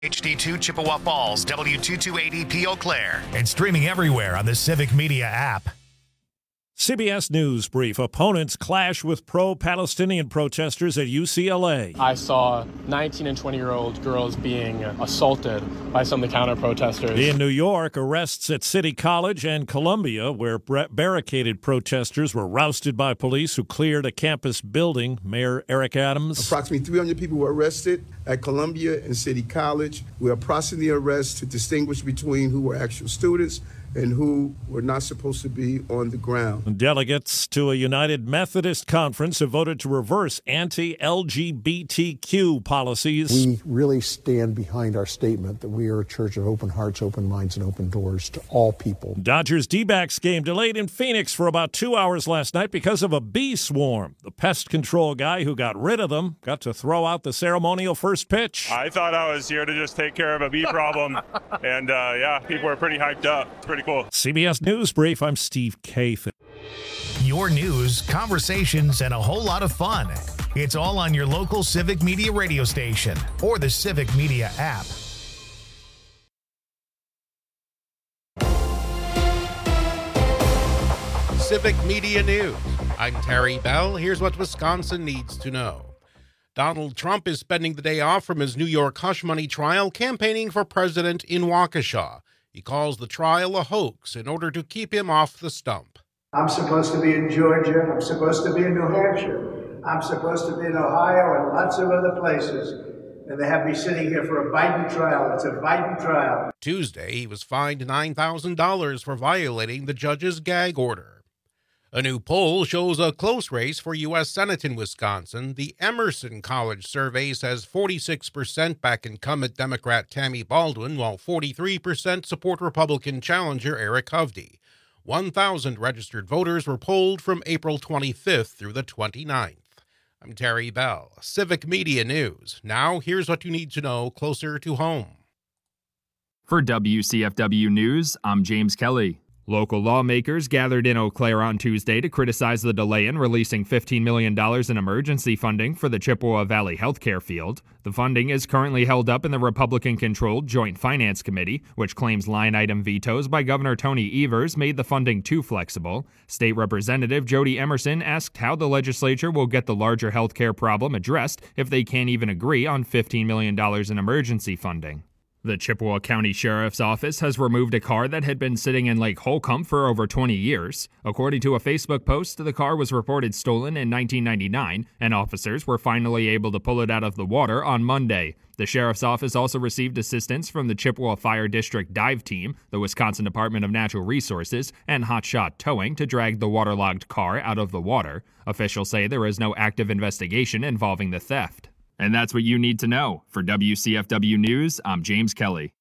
HD2 Chippewa Falls, W228EP Eau Claire, and streaming everywhere on the Civic Media app. CBS News Brief. Opponents clash with pro-Palestinian protesters at UCLA. I saw 19 and 20-year-old girls being assaulted by some of the counter-protesters. In New York, arrests at City College and Columbia, where barricaded protesters were rousted by police who cleared a campus building. Mayor Eric Adams. Approximately 300 people were arrested at Columbia and City College. We are processing the arrests to distinguish between who were actual students and who were not supposed to be on the ground. Delegates to a United Methodist conference have voted to reverse anti-LGBTQ policies. We really stand behind our statement that we are a church of open hearts, open minds, and open doors to all people. Dodgers D-backs game delayed in Phoenix for about 2 hours last night because of a bee swarm. The pest control guy who got rid of them got to throw out the ceremonial first pitch. I thought I was here to just take care of a bee problem, and people were pretty hyped up. It's pretty cool. CBS News Brief, I'm Steve Kathan. Your news, conversations, and a whole lot of fun. It's all on your local Civic Media radio station or the Civic Media app. Civic Media News. I'm Terry Bell. Here's what Wisconsin needs to know. Donald Trump is spending the day off from his New York hush money trial campaigning for president in Waukesha. He calls the trial a hoax in order to keep him off the stump. I'm supposed to be in Georgia. I'm supposed to be in New Hampshire. I'm supposed to be in Ohio and lots of other places. And they have me sitting here for a Biden trial. It's a Biden trial. Tuesday, he was fined $9,000 for violating the judge's gag order. A new poll shows a close race for U.S. Senate in Wisconsin. The Emerson College survey says 46% back incumbent Democrat Tammy Baldwin, while 43% support Republican challenger Eric Hovde. 1,000 registered voters were polled from April 25th through the 29th. I'm Terry Bell, Civic Media News. Now, here's what you need to know closer to home. For WCFW News, I'm James Kelly. Local lawmakers gathered in Eau Claire on Tuesday to criticize the delay in releasing $15 million in emergency funding for the Chippewa Valley healthcare field. The funding is currently held up in the Republican-controlled Joint Finance Committee, which claims line-item vetoes by Governor Tony Evers made the funding too flexible. State Representative Jody Emerson asked how the legislature will get the larger healthcare problem addressed if they can't even agree on $15 million in emergency funding. The Chippewa County Sheriff's Office has removed a car that had been sitting in Lake Holcomb for over 20 years. According to a Facebook post, the car was reported stolen in 1999, and officers were finally able to pull it out of the water on Monday. The Sheriff's Office also received assistance from the Chippewa Fire District Dive Team, the Wisconsin Department of Natural Resources, and Hotshot Towing to drag the waterlogged car out of the water. Officials say there is no active investigation involving the theft. And that's what you need to know. For WCFW News, I'm James Kelly.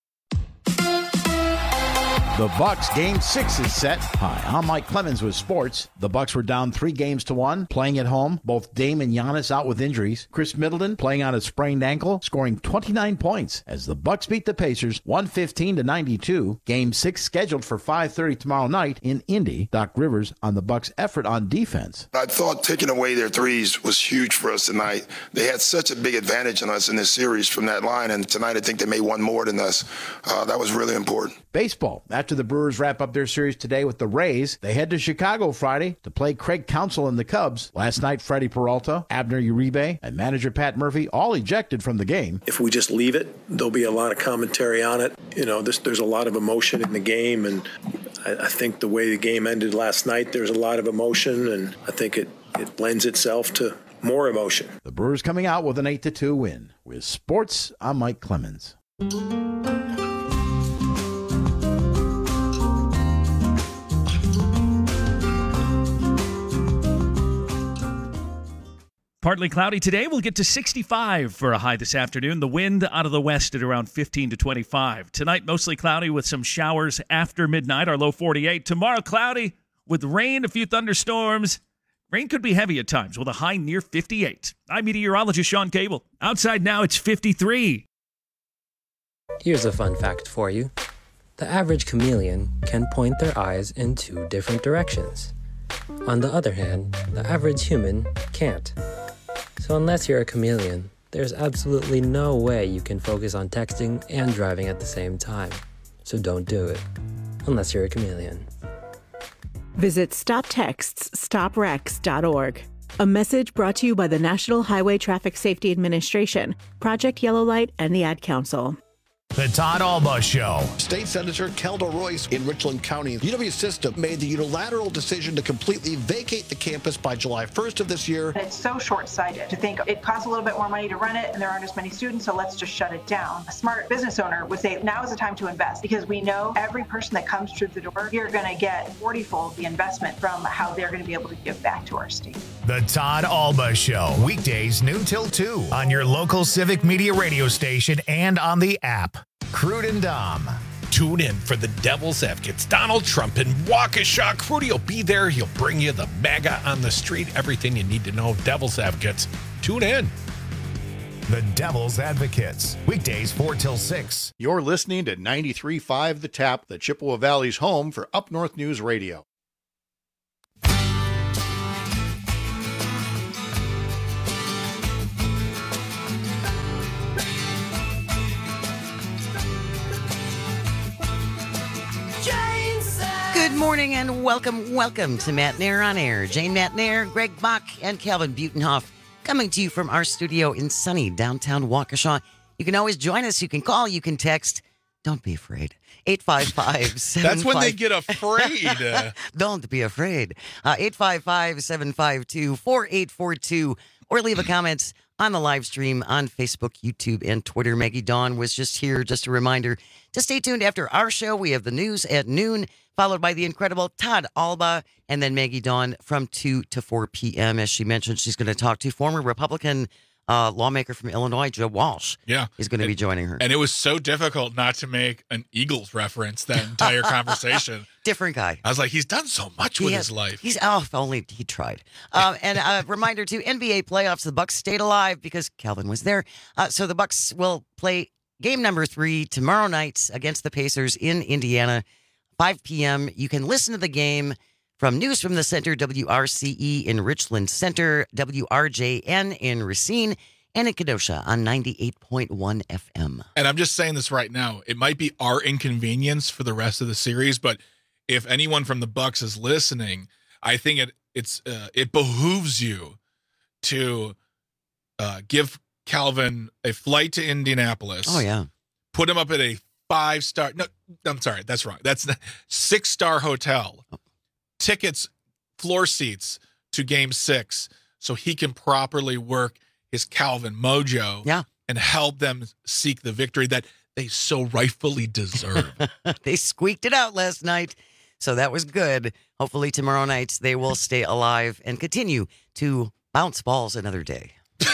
The Bucks Game 6 is set. Hi, I'm Mike Clemens with sports. The Bucks were down 3-1, playing at home. Both Dame and Giannis out with injuries. Chris Middleton playing on a sprained ankle, scoring 29 points as the Bucks beat the Pacers 115-92. Game 6 scheduled for 5:30 tomorrow night in Indy. Doc Rivers on the Bucks' effort on defense. I thought taking away their threes was huge for us tonight. They had such a big advantage on us in this series from that line, and tonight I think they made one more than us. That was really important. Baseball. After the Brewers wrap up their series today with the Rays, they head to Chicago Friday to play Craig Counsell and the Cubs. Last night, Freddie Peralta, Abner Uribe, and manager Pat Murphy all ejected from the game. If we just leave it, there'll be a lot of commentary on it. There's a lot of emotion in the game, and I think the way the game ended last night, there's a lot of emotion, and I think it lends itself to more emotion. The Brewers coming out with an 8-2 win. With sports, I'm Mike Clemens. Partly cloudy today. We'll get to 65 for a high this afternoon. The wind out of the west at around 15 to 25. Tonight, mostly cloudy with some showers after midnight. Our low 48. Tomorrow, cloudy with rain, a few thunderstorms. Rain could be heavy at times with a high near 58. I'm meteorologist Sean Cable. Outside now, it's 53. Here's a fun fact for you. The average chameleon can point their eyes in 2 different directions. On the other hand, the average human can't. So unless you're a chameleon, There's absolutely no way you can focus on texting and driving at the same time. So don't do it. Unless you're a chameleon. Visit StopTextsStopWrecks.org. A message brought to you by the National Highway Traffic Safety Administration, Project Yellow Light, and the Ad Council. The Todd Alba Show. State Senator Kelda Royce in Richland County. UW System made the unilateral decision to completely vacate the campus by July 1st of this year. It's so short-sighted to think it costs a little bit more money to run it and there aren't as many students, so let's just shut it down. A smart business owner would say now is the time to invest because we know every person that comes through the door, you're going to get 40-fold the investment from how they're going to be able to give back to our state. The Todd Alba Show. Weekdays noon till 2 on your local Civic Media radio station and on the app. Crude and Dom. Tune in for the Devil's Advocates. Donald Trump in Waukesha. Crudy will be there. He'll bring you the MAGA on the street. Everything you need to know. Devil's Advocates. Tune in. The Devil's Advocates. Weekdays 4 till 6. You're listening to 93.5 The Tap, the Chippewa Valley's home for Up North News Radio. Good morning and welcome to Matt Nair on Air. Jane Matt Nair, Greg Bach, and Calvin Butenhoff coming to you from our studio in sunny downtown Waukesha. You can always join us. You can call. You can text. Don't be afraid. 855-75. That's when they get afraid. Don't be afraid. 855-752-4842. Or leave a comment on the live stream on Facebook, YouTube, and Twitter. Maggie Dawn was just here. Just a reminder to stay tuned after our show. We have the news at noon, followed by the incredible Todd Alba, and then Maggie Dawn from 2 to 4 p.m. As she mentioned, she's going to talk to former Republican lawmaker from Illinois, Joe Walsh. Yeah. Is going to be joining her. And it was so difficult not to make an Eagles reference that entire conversation. Different guy. I was like, he's done so much with his life. If only he tried. And a reminder to NBA playoffs, the Bucks stayed alive because Calvin was there. So the Bucks will play game number 3 tomorrow night against the Pacers in Indiana, 5 p.m. You can listen to the game from News from the Center, WRCE in Richland Center, WRJN in Racine, and in Kenosha on 98.1 FM. And I'm just saying this right now. It might be our inconvenience for the rest of the series, but if anyone from the Bucks is listening, I think it behooves you to give Calvin a flight to Indianapolis. Oh, yeah. Put him up at a 5-star. No, I'm sorry. That's wrong. That's 6-star hotel. Tickets, floor seats to Game 6 so he can properly work his Calvin mojo and help them seek the victory that they so rightfully deserve. They squeaked it out last night, so that was good. Hopefully tomorrow night they will stay alive and continue to bounce balls another day.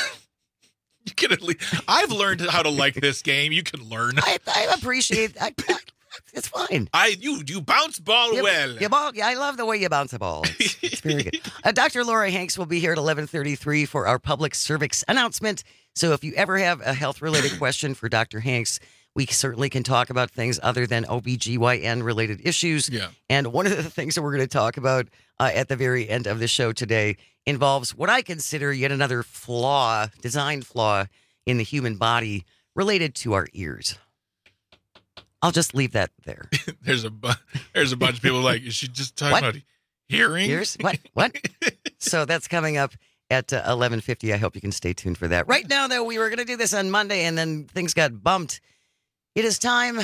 You can at least, I've learned how to like this game. You can learn. I appreciate it's fine. You bounce ball well. I love the way you bounce a ball. It's very good. Dr. Laura Hanks will be here at 11:33 for our public cervix announcement. So if you ever have a health-related question for Dr. Hanks, we certainly can talk about things other than OBGYN-related issues. Yeah. And one of the things that we're going to talk about at the very end of the show today involves what I consider yet another design flaw in the human body related to our ears. I'll just leave that there. There's a bunch of people like, is she just talking about hearing? Ears? What? So that's coming up at 11:50. I hope you can stay tuned for that. Right now, though, we were going to do this on Monday, and then things got bumped. It is time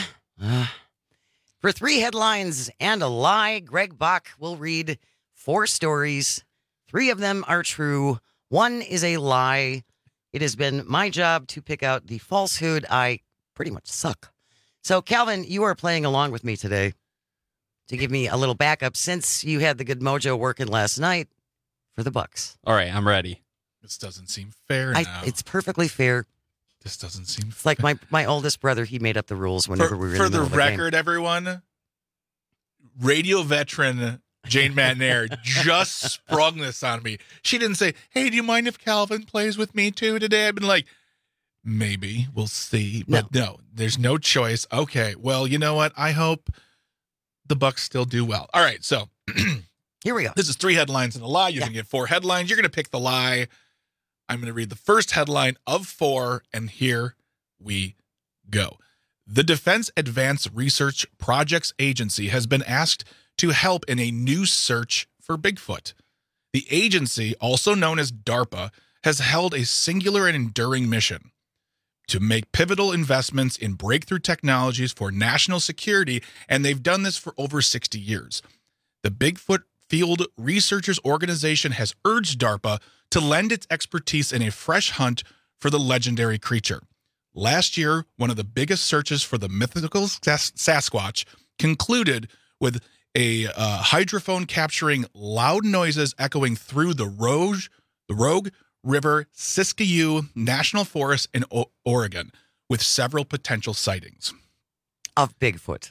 for 3 headlines and a lie. Greg Bach will read 4 stories. 3 of them are true. 1 is a lie. It has been my job to pick out the falsehood. I pretty much suck. So, Calvin, you are playing along with me today to give me a little backup since you had the good mojo working last night for the Bucks. All right, I'm ready. This doesn't seem fair now. It's perfectly fair. This doesn't seem fair. It's like my oldest brother, he made up the rules whenever we were in the middle of the game. For the record, everyone, radio veteran Jane Matnair just sprung this on me. She didn't say, hey, do you mind if Calvin plays with me too today? I've been like, maybe, we'll see. But no, there's no choice. Okay, well, you know what? I hope the Bucks still do well. All right, so here we go. This is 3 headlines and a lie. You can get 4 headlines. You're going to pick the lie. I'm going to read the first headline of 4, and here we go. The Defense Advanced Research Projects Agency has been asked to help in a new search for Bigfoot. The agency, also known as DARPA, has held a singular and enduring mission to make pivotal investments in breakthrough technologies for national security, and they've done this for over 60 years. The Bigfoot Field Researchers Organization has urged DARPA to lend its expertise in a fresh hunt for the legendary creature. Last year, one of the biggest searches for the mythical Sasquatch concluded with a hydrophone capturing loud noises echoing through the Rogue River Siskiyou National Forest in Oregon, with several potential sightings of Bigfoot.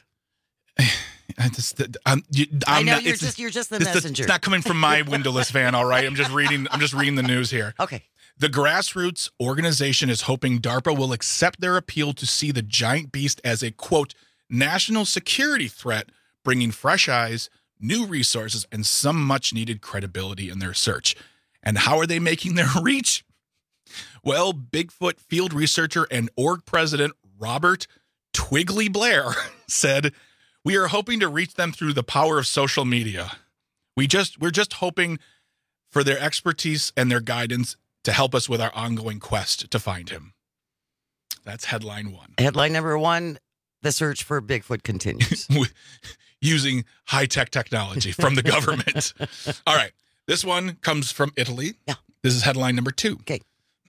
I know you're just the messenger. It's not coming from my windowless van, all right? I'm just reading the news here. Okay. The grassroots organization is hoping DARPA will accept their appeal to see the giant beast as a, quote, national security threat, bringing fresh eyes, new resources, and some much-needed credibility in their search. And how are they making their reach? Well, Bigfoot field researcher and org president Robert Twiggly Blair said, "We are hoping to reach them through the power of social media. We're just hoping for their expertise and their guidance to help us with our ongoing quest to find him." That's headline 1. Headline number 1, the search for Bigfoot continues. Using high-tech technology from the government. All right. This one comes from Italy. Yeah. This is headline number 2. Okay.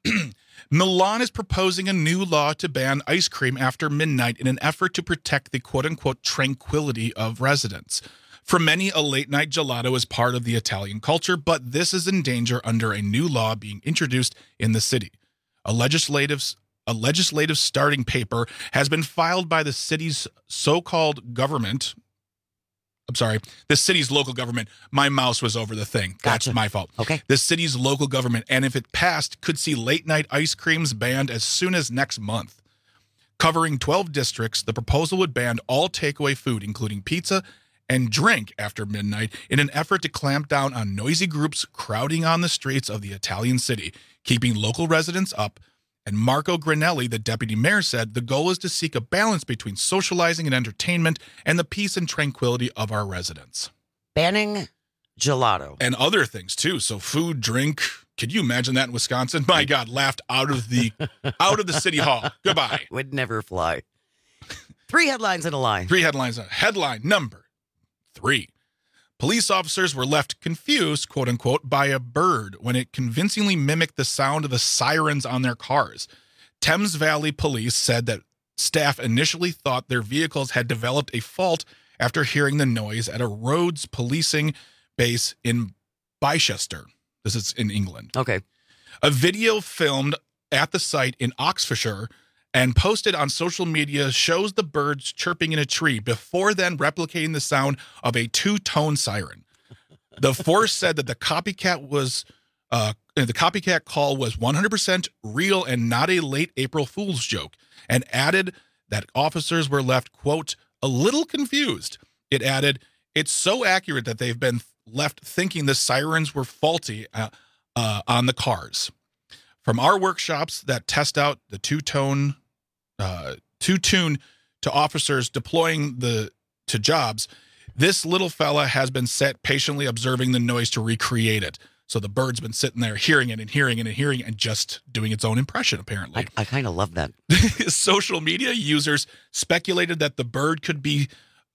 Milan is proposing a new law to ban ice cream after midnight in an effort to protect the quote-unquote tranquility of residents. For many, a late-night gelato is part of the Italian culture, but this is in danger under a new law being introduced in the city. A legislative starting paper has been filed by the city's so-called government. I'm sorry, the city's local government. My mouse was over the thing. That's Gotcha. my fault. Okay. The city's local government, and if it passed, could see late-night ice creams banned as soon as next month. Covering 12 districts, the proposal would ban all takeaway food, including pizza and drink after midnight, in an effort to clamp down on noisy groups crowding on the streets of the Italian city, keeping local residents up. And Marco Granelli, the deputy mayor, said the goal is to seek a balance between socializing and entertainment and the peace and tranquility of our residents. Banning gelato. And other things, too. So food, drink. Could you imagine that in Wisconsin? My God, laughed out of the city hall. Goodbye. Would never fly. 3 headlines and a lie. 3 headlines. Headline number 3. Police officers were left confused, quote unquote, by a bird when it convincingly mimicked the sound of the sirens on their cars. Thames Valley Police said that staff initially thought their vehicles had developed a fault after hearing the noise at a roads policing base in Bicester. This is in England. Okay. A video filmed at the site in Oxfordshire and posted on social media shows the birds chirping in a tree before then replicating the sound of a 2-tone siren. The force said that the copycat call was 100% real and not a late April Fool's joke, and added that officers were left, quote, a little confused. It added, it's so accurate that they've been left thinking the sirens were faulty on the cars. From our workshops that test out the two-tune to officers deploying to jobs, this little fella has been set patiently observing the noise to recreate it. So the bird's been sitting there hearing it and hearing it and hearing it and just doing its own impression, apparently. I kind of love that. Social media users speculated that the bird could be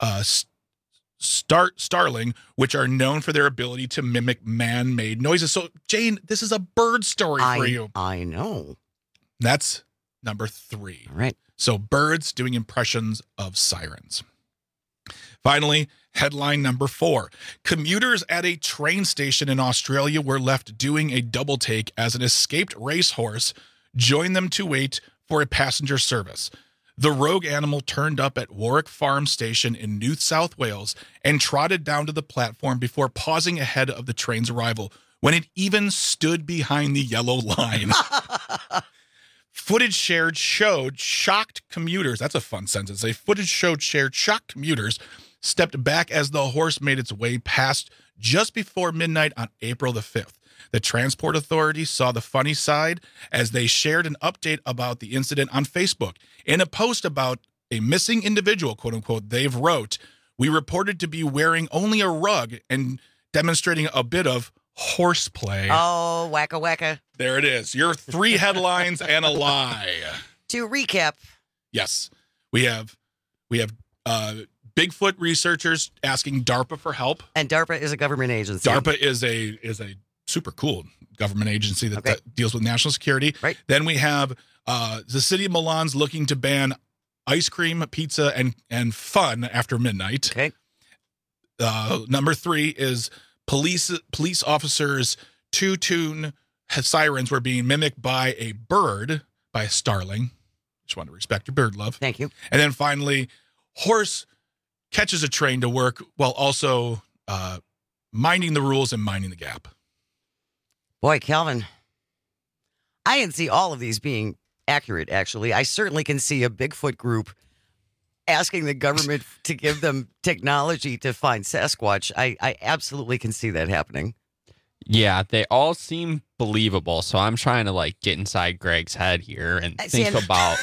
starling, which are known for their ability to mimic man-made noises. So, Jane, this is a bird story for you. I know. That's number 3. All right. So, birds doing impressions of sirens. Finally, headline number 4. Commuters at a train station in Australia were left doing a double take as an escaped racehorse joined them to wait for a passenger service. The rogue animal turned up at Warwick Farm Station in New South Wales and trotted down to the platform before pausing ahead of the train's arrival, when it even stood behind the yellow line. Footage shared showed shocked commuters. That's a fun sentence. Footage shared shocked commuters stepped back as the horse made its way past just before midnight on April the 5th. The Transport Authority saw the funny side as they shared an update about the incident on Facebook. In a post about a missing individual, quote unquote, they've wrote, "We reported to be wearing only a rug and demonstrating a bit of horseplay." Oh, wacka wacka. There it is. Your 3 headlines and a lie. To recap. Yes. We have Bigfoot researchers asking DARPA for help. And DARPA is a government agency. DARPA is a super cool government agency that deals with national security. Right. Then we have the city of Milan's looking to ban ice cream, pizza, and fun after midnight. Okay. Number 3 is police officers' two-tune sirens were being mimicked by a bird, by a starling. Just want to respect your bird love. Thank you. And then finally, horse catches a train to work while also minding the rules and minding the gap. Boy, Calvin, I can see all of these being accurate, actually. I certainly can see a Bigfoot group asking the government to give them technology to find Sasquatch. I absolutely can see that happening. Yeah, they all seem believable. So I'm trying to get inside Greg's head here and think about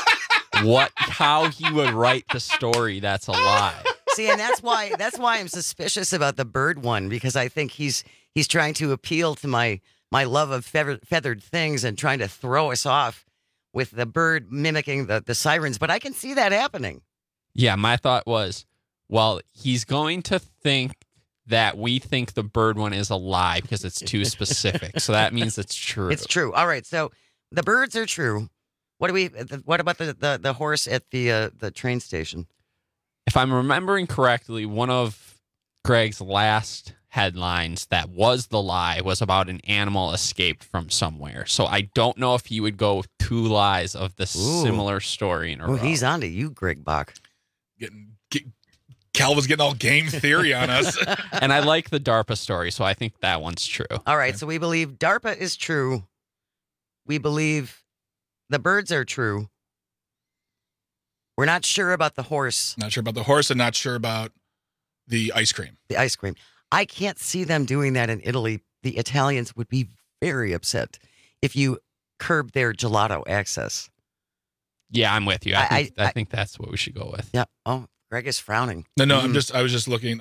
how he would write the story that's a lie. See, and that's why I'm suspicious about the bird one, because I think he's trying to appeal to my love of feathered things and trying to throw us off with the bird mimicking the sirens. But I can see that happening. Yeah, my thought was, well, he's going to think that we think the bird one is a lie because it's too specific. So that means it's true. It's true. All right. So the birds are true. What about the horse at the train station? If I'm remembering correctly, one of Greg's last headlines that was the lie was about an animal escaped from somewhere. So I don't know if he would go with 2 lies of the similar story in a row. He's onto you, Greg Bach. Calvin's getting all game theory on us. And I like the DARPA story, so I think that one's true. All right, so we believe DARPA is true. We believe the birds are true. We're not sure about the horse. Not sure about the horse and not sure about the ice cream. The ice cream. I can't see them doing that in Italy. The Italians would be very upset if you curb their gelato access. Yeah, I'm with you. I think that's what we should go with. Yeah. Oh, Greg is frowning. No, I was just looking.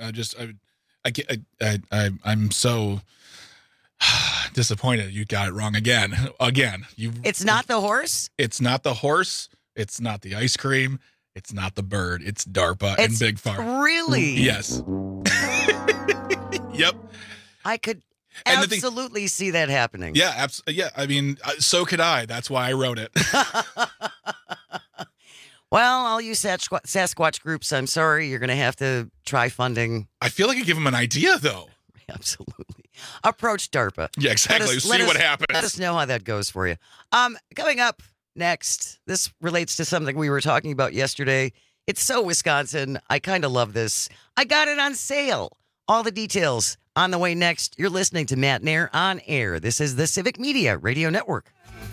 I'm so disappointed. You got it wrong again. It's not the horse? It's not the horse. It's not the ice cream. It's not the bird. It's DARPA and Big Pharma. Really? Yes. Yep. I could absolutely see that happening. Yeah, yeah. I mean, so could I. That's why I wrote it. Well, all you Sasquatch groups, I'm sorry, you're going to have to try funding. I feel like I give them an idea, though. Absolutely. Approach DARPA. Yeah, exactly. See what happens. Let us know how that goes for you. Coming up next, this relates to something we were talking about yesterday. It's so Wisconsin. I kind of love this. I got it on sale. All the details on the way next. You're listening to Matt Nair on air. This is the Civic Media Radio Network.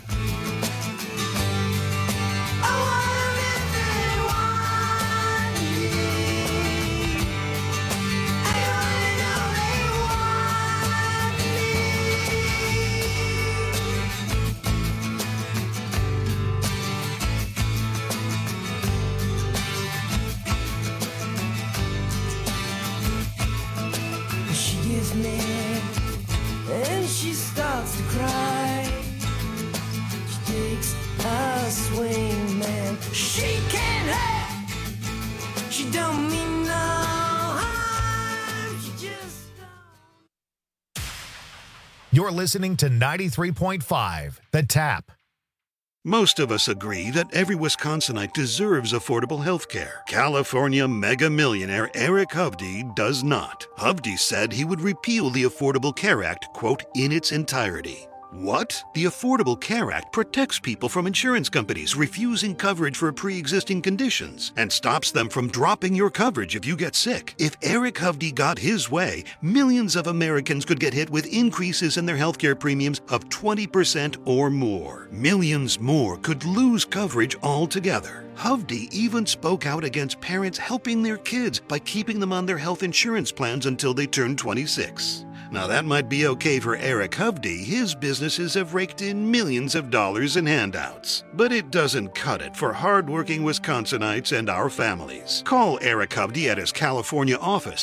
And she starts to cry. She takes a swing, man. She can't hurt. She don't mean no harm. She just don't. You're listening to 93.5 The Tap. Most of us agree that every Wisconsinite deserves affordable health care. California mega millionaire Eric Hovde does not. Hovde said he would repeal the Affordable Care Act, quote, in its entirety. What? The Affordable Care Act protects people from insurance companies refusing coverage for pre-existing conditions and stops them from dropping your coverage if you get sick. If Eric Hovde got his way, millions of Americans could get hit with increases in their healthcare premiums of 20% or more. Millions more could lose coverage altogether. Hovde even spoke out against parents helping their kids by keeping them on their health insurance plans until they turn 26. Now, that might be okay for Eric Hovde. His businesses have raked in millions of dollars in handouts. But it doesn't cut it for hardworking Wisconsinites and our families. Call Eric Hovde at his California office,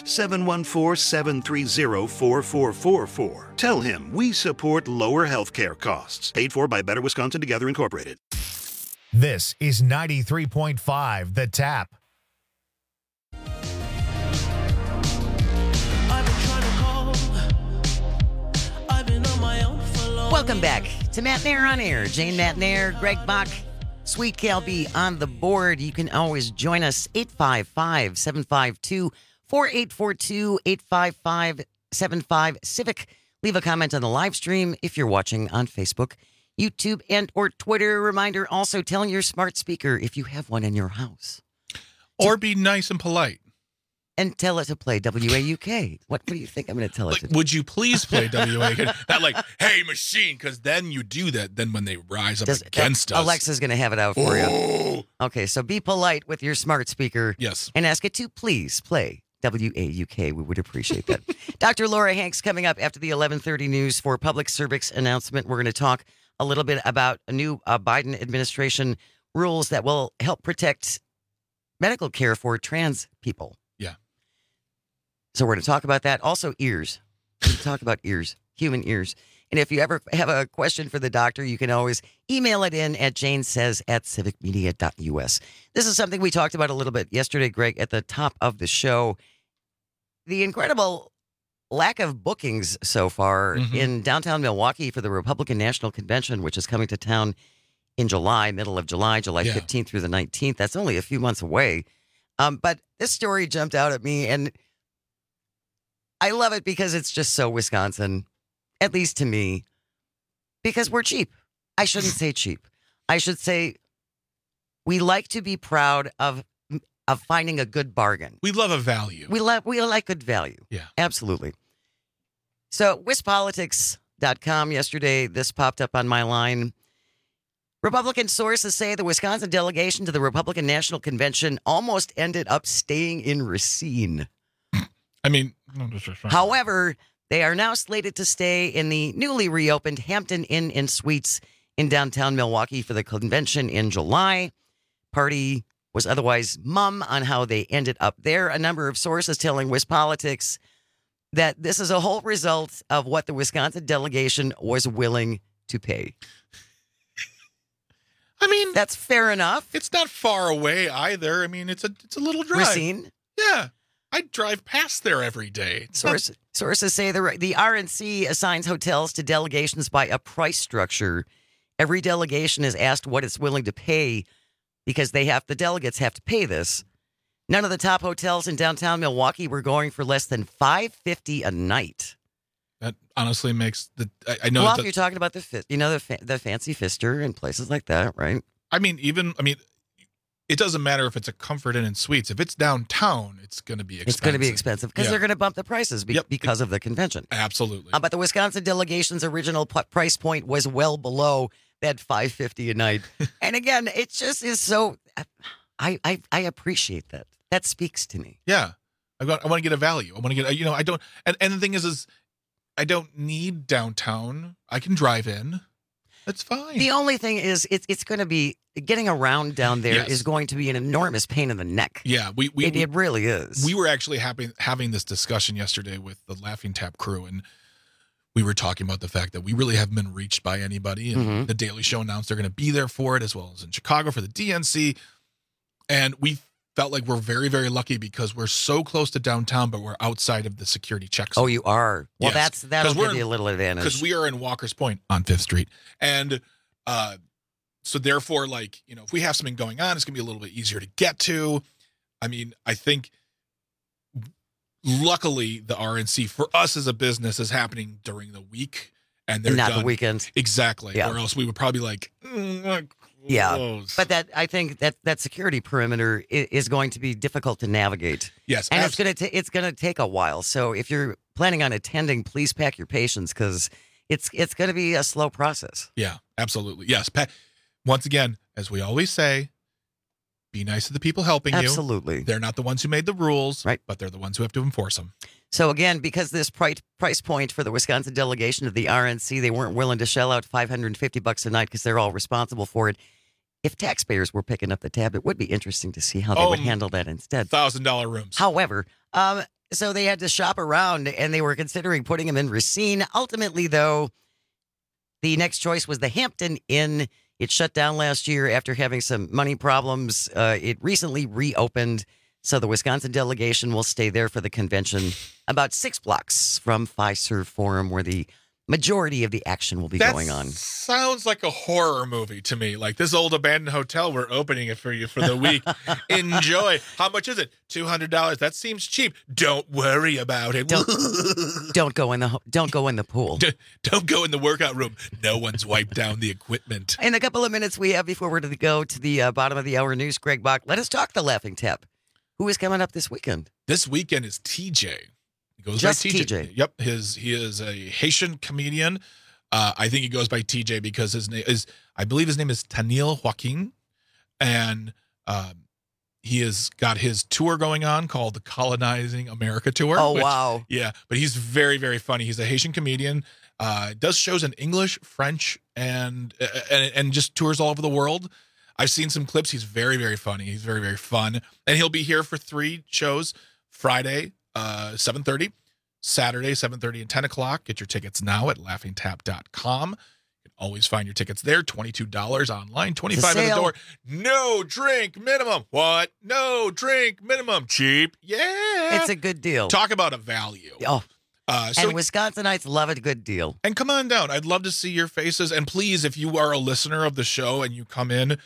714-730-4444. Tell him we support lower health care costs. Paid for by Better Wisconsin Together Incorporated. This is 93.5 The Tap. Welcome back to Matt Nair on Air. Jane Matt Nair, Greg Bach, Sweet Cal B on the board. You can always join us, 855-752-4842, 855-75-Civic. Leave a comment on the live stream if you're watching on Facebook, YouTube, and or Twitter. Reminder, also tell your smart speaker if you have one in your house. Or be nice and polite. And tell it to play WAUK. What do you think I'm going to tell it to? Would you please play WAUK? Not like, hey, machine, because then you do that. Then when they rise up against us. Alexa's going to have it out for you. Okay, so be polite with your smart speaker. Yes. And ask it to please play WAUK. We would appreciate that. Dr. Laura Hanks coming up after the 11:30 news for public service announcement. We're going to talk a little bit about a new Biden administration rules that will help protect medical care for trans people. Yeah. So we're going to talk about that. Also, ears. We're going to talk about ears, human ears. And if you ever have a question for the doctor, you can always email it in at janesays@civicmedia.us. This is something we talked about a little bit yesterday, Greg, at the top of the show. The incredible lack of bookings so far in downtown Milwaukee for the Republican National Convention, which is coming to town in July, middle of July, July 15th through the 19th. That's only a few months away. But this story jumped out at me, and I love it because it's just so Wisconsin, at least to me, because we're cheap. I shouldn't say cheap. I should say we like to be proud of finding a good bargain. We love a value. We like good value. Yeah. Absolutely. So, WisPolitics.com yesterday, this popped up on my line. Republican sources say the Wisconsin delegation to the Republican National Convention almost ended up staying in Racine. I mean, however, they are now slated to stay in the newly reopened Hampton Inn and Suites in downtown Milwaukee for the convention in July. Party was otherwise mum on how they ended up there. A number of sources telling WisPolitics that this is a whole result of what the Wisconsin delegation was willing to pay. I mean, that's fair enough. It's not far away either. I mean, it's a little drive. Racine? Yeah. I drive past there every day. Sources say the RNC assigns hotels to delegations by a price structure. Every delegation is asked what it's willing to pay because the delegates have to pay this. None of the top hotels in downtown Milwaukee were going for less than $550 a night. That honestly makes I know. Well, if you're talking about the Fancy Pfister and places like that, right? I mean, it doesn't matter if it's a Comfort Inn and Suites. If it's downtown, it's going to be expensive. It's going to be expensive because they're going to bump the prices because of the convention. Absolutely. But the Wisconsin delegation's original price point was well below that $550 a night. And again, it just is so. I appreciate that. That speaks to me. Yeah, I want to get a value. I want to get. I don't. And the thing is I don't need downtown. I can drive in. That's fine. The only thing is, it's going to be getting around down there is going to be an enormous pain in the neck. Yeah, it really is. We were actually having this discussion yesterday with the Laughing Tap crew, and we were talking about the fact that we really haven't been reached by anybody. And the Daily Show announced they're going to be there for it, as well as in Chicago for the DNC. And we felt like we're very, very lucky because we're so close to downtown, but we're outside of the security check zone. Oh, you are? Well, that'll give you a little advantage. Because we are in Walker's Point on 5th Street. And so therefore, if we have something going on, it's going to be a little bit easier to get to. I mean, I think luckily the RNC for us as a business is happening during the week. And they're not done. The weekends. Exactly. Yeah. Or else we would probably yeah, but I think that security perimeter is going to be difficult to navigate. Yes, and it's going to take a while. So if you're planning on attending, please pack your patience because it's going to be a slow process. Yeah, absolutely. Yes. Once again, as we always say, be nice to the people helping you. Absolutely. They're not the ones who made the rules, right? But they're the ones who have to enforce them. So again, because this price point for the Wisconsin delegation of the RNC, they weren't willing to shell out $550 a night because they're all responsible for it. If taxpayers were picking up the tab, it would be interesting to see how they would handle that instead. $1,000 rooms. However, so they had to shop around, and they were considering putting them in Racine. Ultimately, though, the next choice was the Hampton Inn. It shut down last year after having some money problems. It recently reopened. So the Wisconsin delegation will stay there for the convention, about 6 blocks from Fiserv Forum, where the majority of the action will be going on. Sounds like a horror movie to me. Like this old abandoned hotel, we're opening it for you for the week. Enjoy. How much is it? $200. That seems cheap. Don't worry about it. Don't go in the pool. Don't go in the workout room. No one's wiped down the equipment. In a couple of minutes we have before we're to go to the bottom of the hour news, Greg Bach, let us talk the Laughing Tap. Who is coming up this weekend? This weekend is TJ. He goes Just by TJ. Yep. He is a Haitian comedian. I think he goes by TJ because his name is, I believe his name is Tanil Joaquin. And he has got his tour going on called the Colonizing America Tour. Oh, wow. Yeah. But he's very, very funny. He's a Haitian comedian. Does shows in English, French, and just tours all over the world. I've seen some clips. He's very, very funny. He's very, very fun. And he'll be here for 3 shows. Friday, 7:30. Saturday, 7:30 and 10 o'clock. Get your tickets now at laughingtap.com. You can always find your tickets there. $22 online, $25 at the door. No drink minimum. What? No drink minimum. Cheap. Yeah. It's a good deal. Talk about a value. Oh. And Wisconsinites love a good deal. And come on down. I'd love to see your faces. And please, if you are a listener of the show and you come in,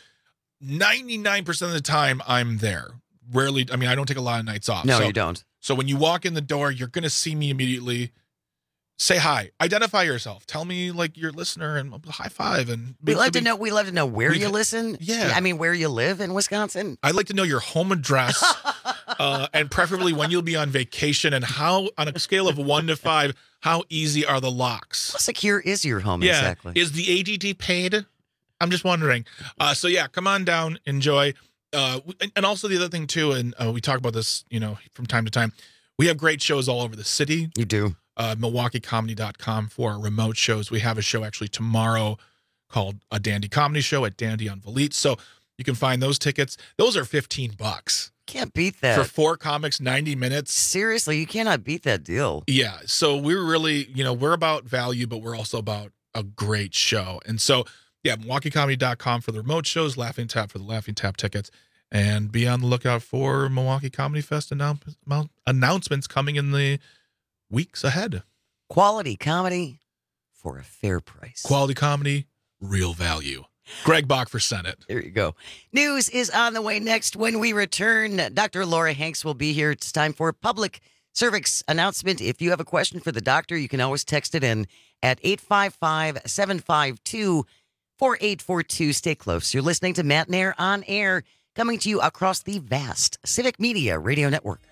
99% of the time I'm there. Rarely, I mean, I don't take a lot of nights off. No, you don't. So when you walk in the door, you're going to see me immediately. Say hi. Identify yourself. Tell me like you're a listener and high five. And we love to know where you listen. Yeah. I mean, where you live in Wisconsin. I'd like to know your home address and preferably when you'll be on vacation and how, on a scale of 1 to 5, how easy are the locks? How secure is your home exactly? Is the ADT paid? I'm just wondering. So yeah, come on down, enjoy. And also the other thing too, and we talk about this, from time to time. We have great shows all over the city. You do. MilwaukeeComedy.com for our remote shows. We have a show actually tomorrow called a Dandy Comedy Show at Dandy on Volite. So you can find those tickets. Those are $15. Can't beat that. For 4 comics, 90 minutes. Seriously, you cannot beat that deal. Yeah. So we're really, we're about value, but we're also about a great show. And so, yeah, MilwaukeeComedy.com for the remote shows, Laughing Tap for the Laughing Tap tickets. And be on the lookout for Milwaukee Comedy Fest announcements coming in the weeks ahead. Quality comedy for a fair price. Quality comedy, real value. Greg Bach for Senate. There you go. News is on the way next. When we return, Dr. Laura Hanks will be here. It's time for a public service announcement. If you have a question for the doctor, you can always text it in at 855-752-4842. Stay close. You're listening to Matt Nair on Air, coming to you across the vast Civic Media Radio Network.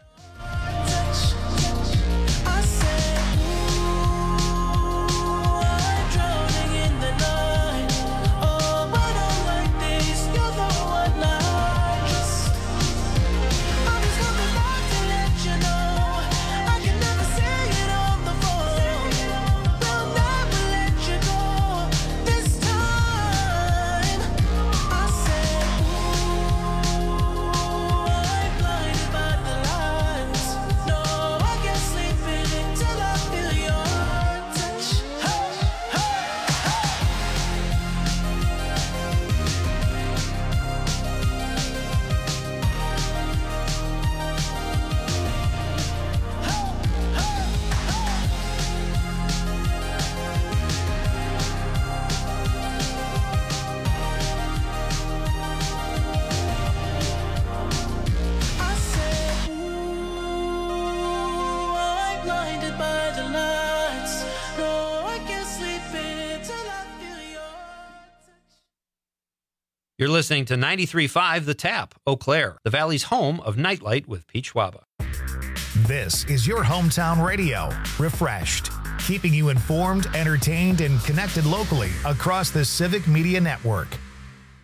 You're listening to 93.5 The Tap, Eau Claire, the Valley's home of Nightlight with Pete Schwaba. This is your hometown radio, Refreshed, keeping you informed, entertained, and connected locally across the Civic Media Network.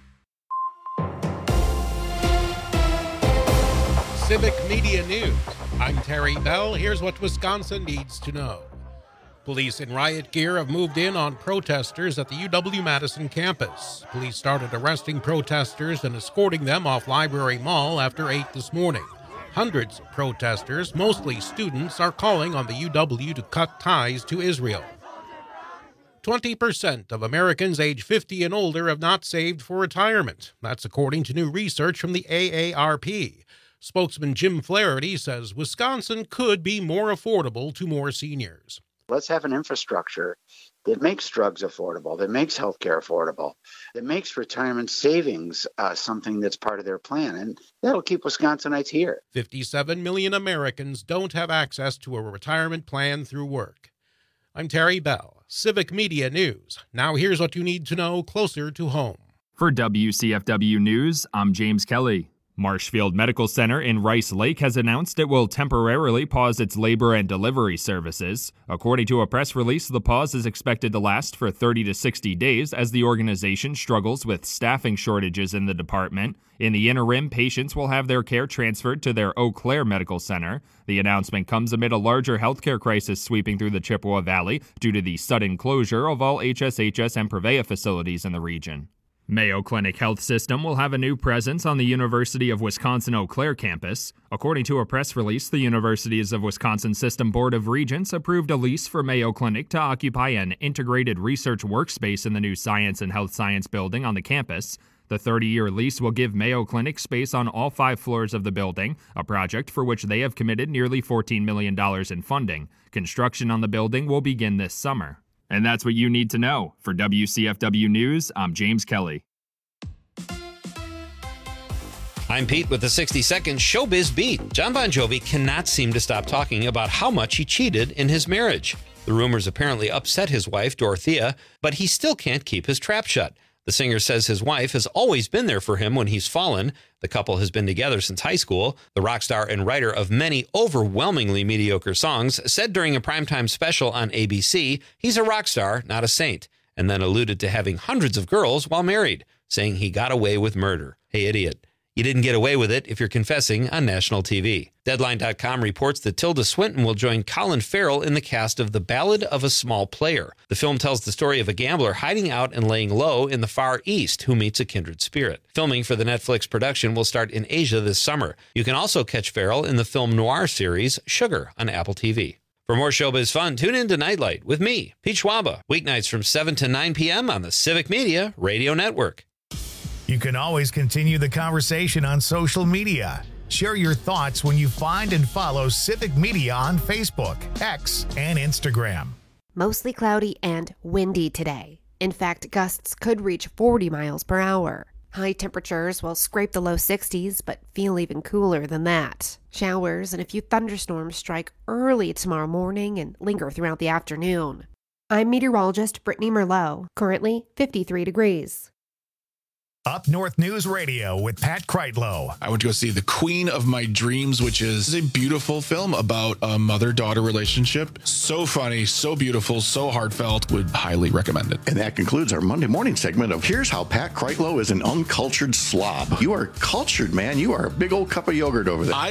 Civic Media News I'm Terry Bell. Here's what Wisconsin needs to know. Police in riot gear have moved in on protesters at the UW-Madison campus. Police started arresting protesters and escorting them off Library Mall after 8 this morning. Hundreds of protesters, mostly students, are calling on the UW to cut ties to Israel. 20% of Americans age 50 and older have not saved for retirement. That's according to new research from the AARP. Spokesman Jim Flaherty says Wisconsin could be more affordable to more seniors. Let's have an infrastructure that makes drugs affordable, that makes healthcare affordable, that makes retirement savings something that's part of their plan. And that'll keep Wisconsinites here. 57 million Americans don't have access to a retirement plan through work. I'm Terry Bell, Civic Media News. Now here's what you need to know closer to home. For WCFW News, I'm James Kelly. Marshfield Medical Center in Rice Lake has announced it will temporarily pause its labor and delivery services. According to a press release, the pause is expected to last for 30 to 60 days as the organization struggles with staffing shortages in the department. In the interim, patients will have their care transferred to their Eau Claire Medical Center. The announcement comes amid a larger healthcare crisis sweeping through the Chippewa Valley due to the sudden closure of all HSHS and Prevea facilities in the region. Mayo Clinic Health System will have a new presence on the University of Wisconsin-Eau Claire campus. According to a press release, the Universities of Wisconsin System Board of Regents approved a lease for Mayo Clinic to occupy an integrated research workspace in the new Science and Health Science building on the campus. The 30-year lease will give Mayo Clinic space on all 5 floors of the building, a project for which they have committed nearly $14 million in funding. Construction on the building will begin this summer. And that's what you need to know. For WCFW News, I'm James Kelly. I'm Pete with the 60-second Showbiz Beat. John Bon Jovi cannot seem to stop talking about how much he cheated in his marriage. The rumors apparently upset his wife, Dorothea, but he still can't keep his trap shut. The singer says his wife has always been there for him when he's fallen. The couple has been together since high school. The rock star and writer of many overwhelmingly mediocre songs said during a primetime special on ABC, he's a rock star, not a saint, and then alluded to having hundreds of girls while married, saying he got away with murder. Hey, idiot. You didn't get away with it if you're confessing on national TV. Deadline.com reports that Tilda Swinton will join Colin Farrell in the cast of The Ballad of a Small Player. The film tells the story of a gambler hiding out and laying low in the Far East who meets a kindred spirit. Filming for the Netflix production will start in Asia this summer. You can also catch Farrell in the film noir series Sugar on Apple TV. For more showbiz fun, tune in to Nightlight with me, Pete Schwaba, weeknights from 7 to 9 p.m. on the Civic Media Radio Network. You can always continue the conversation on social media. Share your thoughts when you find and follow Civic Media on Facebook, X, and Instagram. Mostly cloudy and windy today. In fact, gusts could reach 40 miles per hour. High temperatures will scrape the low 60s, but feel even cooler than that. Showers and a few thunderstorms strike early tomorrow morning and linger throughout the afternoon. I'm meteorologist Brittany Merlot, currently 53 degrees. Up North News Radio with Pat Kreitlow. I went to go see The Queen of My Dreams, which is a beautiful film about a mother-daughter relationship. So funny, so beautiful, so heartfelt. Would highly recommend it. And that concludes our Monday morning segment of Here's How Pat Kreitlow is an Uncultured Slob. You are cultured, man. You are a big old cup of yogurt over there.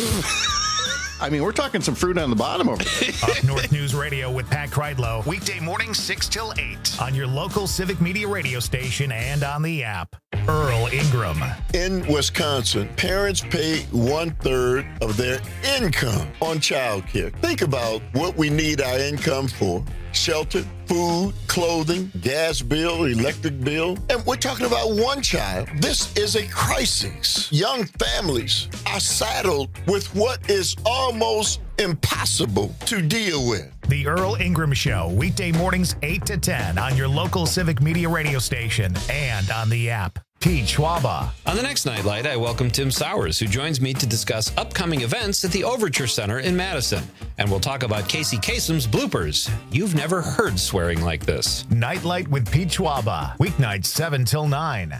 I mean, we're talking some fruit on the bottom over there. Up North News Radio with Pat Kreitlow. Weekday mornings 6 till 8 on your local Civic Media radio station and on the app. Earl Ingram. In Wisconsin, parents pay 1/3 of their income on childcare. Think about what we need our income for. Shelter, food, clothing, gas bill, electric bill. And we're talking about one child. This is a crisis. Young families are saddled with what is almost impossible to deal with. The Earl Ingram Show, weekday mornings 8 to 10 on your local Civic Media radio station and on the app. Pete Schwaba. On the next Nightlight, I welcome Tim Sowers, who joins me to discuss upcoming events at the Overture Center in Madison. And we'll talk about Casey Kasem's bloopers. You've never heard swearing like this. Nightlight with Pete Schwaba, weeknights 7 till 9.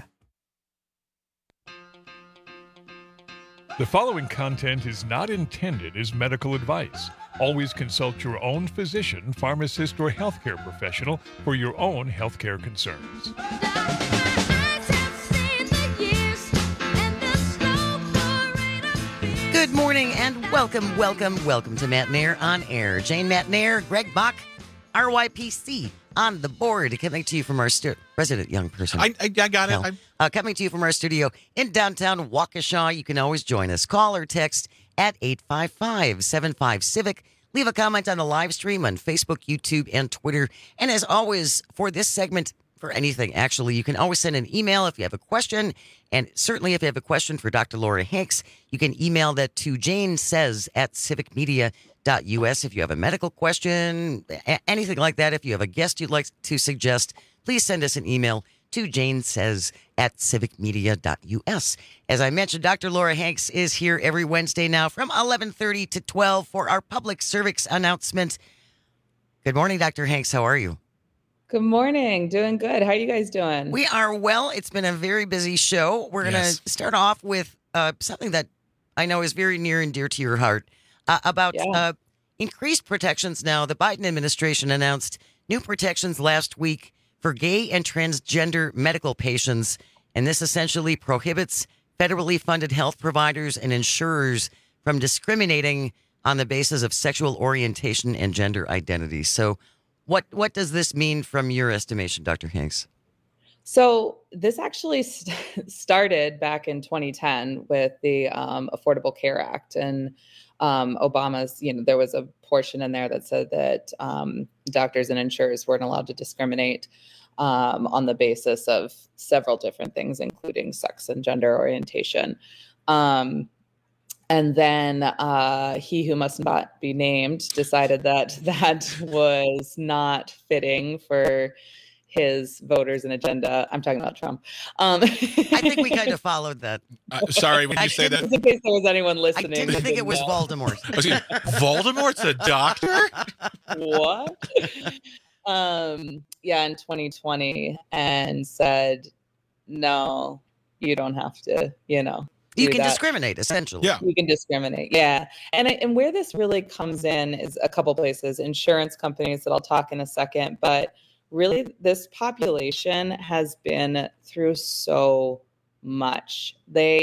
The following content is not intended as medical advice. Always consult your own physician, pharmacist, or healthcare professional for your own healthcare concerns. Good morning and welcome to Matt Nair on Air. Jane Matt Nair, Greg Bach, RYPC on the board. Coming to you from our resident young person. I got it. Coming to you from our studio in downtown Waukesha. You can always join us. Call or text at 855-75-CIVIC. Leave a comment on the live stream on Facebook, YouTube, and Twitter. And as always, for this segment, for anything, actually, you can always send an email if you have a question. And certainly if you have a question for Dr. Laura Hanks, you can email that to janesays@civicmedia.us. If you have a medical question, anything like that, if you have a guest you'd like to suggest, please send us an email to janesays@civicmedia.us. As I mentioned, Dr. Laura Hanks is here every Wednesday now from 11:30 to 12 for our public service announcement. Good morning, Dr. Hanks. How are you? Good morning. Doing good. How are you guys doing? We are well. It's been a very busy show. We're going to start off with something that I know is very near and dear to your heart about increased protections now. The Biden administration announced new protections last week for gay and transgender medical patients, and this essentially prohibits federally funded health providers and insurers from discriminating on the basis of sexual orientation and gender identity. So what does this mean from your estimation, Dr. Hanks? So this actually started back in 2010 with the Affordable Care Act, and Obama's, there was a portion in there that said that doctors and insurers weren't allowed to discriminate on the basis of several different things, including sex and gender orientation. And then he who must not be named decided that that was not fitting for his voters and agenda. I'm talking about Trump. I think we kind of followed that. Sorry, when you say that. Just in case there was anyone listening. I didn't think it was Voldemort. Voldemort's a doctor? What? In 2020, and said, no, you don't have to, You can discriminate, essentially. Yeah. You can discriminate. Yeah. And where this really comes in is a couple places, insurance companies that I'll talk in a second, but really this population has been through so much.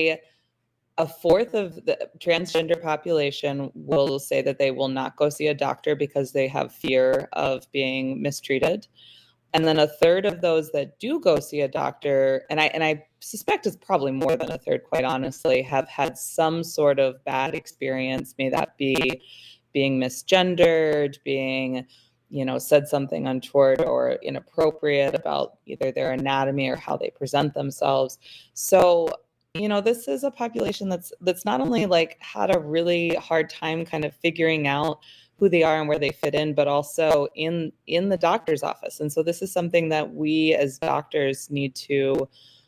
A fourth of the transgender population will say that they will not go see a doctor because they have fear of being mistreated. And then a third of those that do go see a doctor, and I suspect it's probably more than a third, quite honestly, have had some sort of bad experience, may that be being misgendered, being, said something untoward or inappropriate about either their anatomy or how they present themselves. So, this is a population that's not only had a really hard time kind of figuring out who they are and where they fit in, but also in the doctor's office. And so this is something that we as doctors need to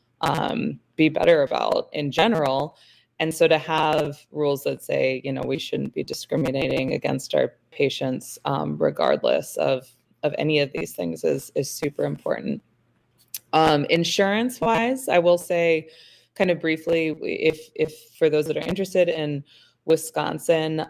be better about in general. And so to have rules that say, we shouldn't be discriminating against our patients regardless of any of these things is super important. Insurance wise, I will say kind of briefly, if for those that are interested in Wisconsin,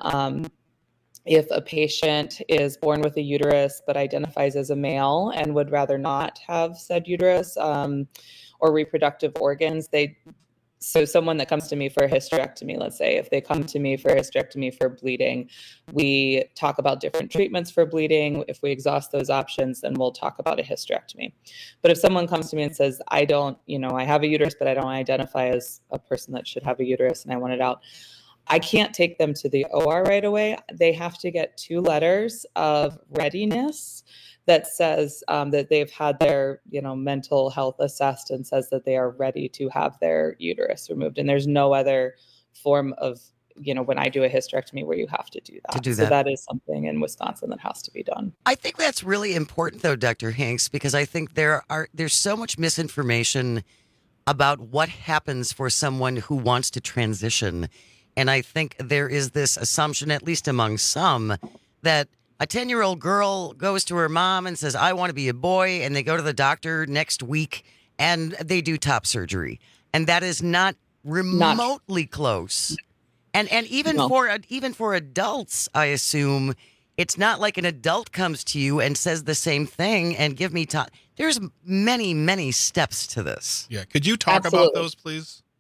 if a patient is born with a uterus but identifies as a male and would rather not have said uterus or reproductive organs, so someone that comes to me for a hysterectomy, let's say, if they come to me for a hysterectomy for bleeding, we talk about different treatments for bleeding. If we exhaust those options, then we'll talk about a hysterectomy. But if someone comes to me and says, I have a uterus, but I don't identify as a person that should have a uterus and I want it out, I can't take them to the OR right away. They have to get 2 letters of readiness that says that they've had their, mental health assessed and says that they are ready to have their uterus removed. And there's no other form of, when I do a hysterectomy where you have to do that. So that is something in Wisconsin that has to be done. I think that's really important, though, Dr. Hanks, because I think there's so much misinformation about what happens for someone who wants to transition. And I think there is this assumption, at least among some, that a 10-year-old girl goes to her mom and says, I want to be a boy, and they go to the doctor next week and they do top surgery. And that is not remotely close. And even for adults, I assume, it's not like an adult comes to you and says the same thing and give me top. There's many, many steps to this. Yeah. Could you talk about those, please?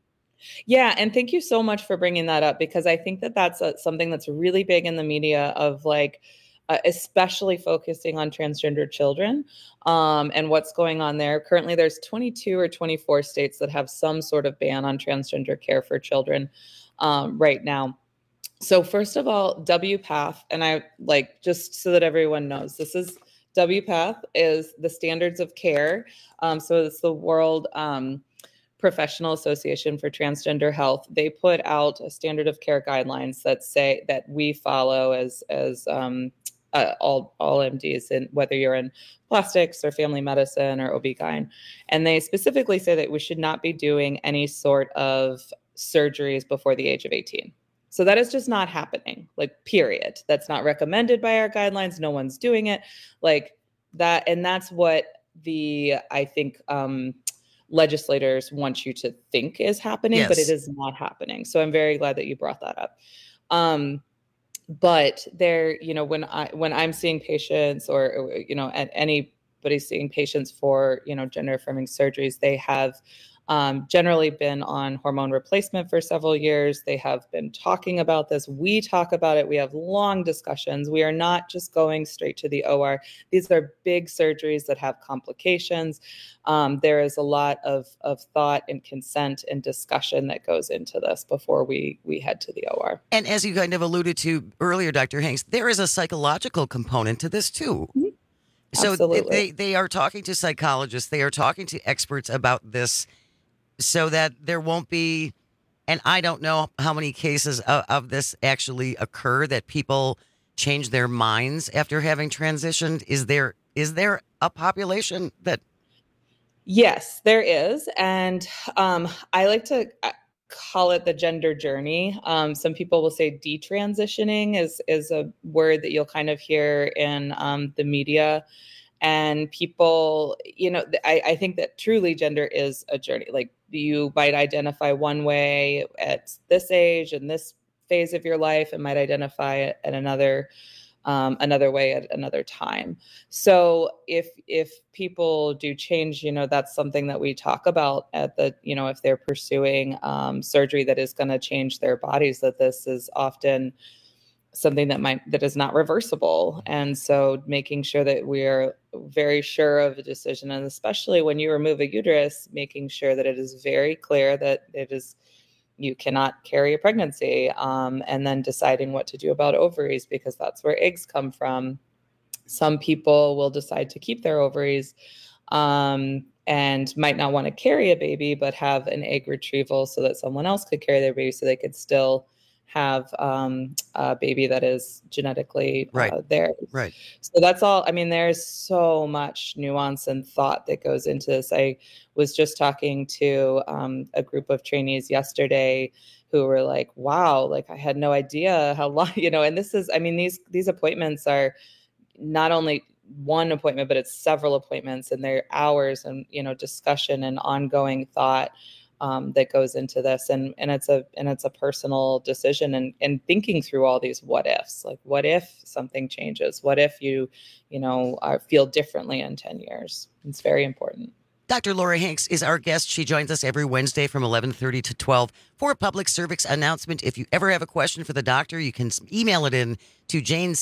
Yeah, and thank you so much for bringing that up, because I think that that's something that's really big in the media of like, especially focusing on transgender children and what's going on there. Currently, there's 22 or 24 states that have some sort of ban on transgender care for children right now. So first of all, WPATH, and I like, just so that everyone knows, this is WPATH is the standards of care. So it's the World Professional Association for Transgender Health. They put out a standard of care guidelines that say that we follow as all MDs, and whether you're in plastics or family medicine or OB-GYN. And they specifically say that we should not be doing any sort of surgeries before the age of 18. So that is just not happening, like, period. That's not recommended by our guidelines. No one's doing it like that. And that's what I think legislators want you to think is happening, Yes. but it is not happening. So I'm very glad that you brought that up. But there, when I'm seeing patients, or at anybody seeing patients for, gender affirming surgeries, they have generally been on hormone replacement for several years. They have been talking about this. We talk about it. We have long discussions. We are not just going straight to the OR. These are big surgeries that have complications. There is a lot of thought and consent and discussion that goes into this before we head to the OR. And as you kind of alluded to earlier, Dr. Hanks, there is a psychological component to this too. Mm-hmm. So Absolutely. they are talking to psychologists. They are talking to experts about this, so that there won't be, and I don't know how many cases of this actually occur, that people change their minds after having transitioned. Is there a population that? Yes, there is. And I like to call it the gender journey. Some people will say detransitioning is a word that you'll kind of hear in the media. And people, I think that truly gender is a journey. Like, you might identify one way at this age and this phase of your life, and might identify it at another way at another time. So if people do change, that's something that we talk about at the, if they're pursuing surgery that is going to change their bodies, that this is often something that is not reversible. And so making sure that we're very sure of a decision, and especially when you remove a uterus, making sure that it is very clear that you cannot carry a pregnancy, and then deciding what to do about ovaries, because that's where eggs come from. Some people will decide to keep their ovaries and might not want to carry a baby, but have an egg retrieval so that someone else could carry their baby, so they could still have a baby that is genetically theirs. Right. So that's all. I mean, there's so much nuance and thought that goes into this. I was just talking to a group of trainees yesterday who were like, wow, like, I had no idea how long, and this is, I mean, these appointments are not only one appointment, but it's several appointments, and they're hours and, discussion and ongoing thought that goes into this, and it's a personal decision, and thinking through all these what ifs, like, what if something changes? What if you feel differently in 10 years? It's very important. Dr. Laura Hanks is our guest. She joins us every Wednesday from 11:30 to 12 for a public service announcement. If you ever have a question for the doctor, you can email it in to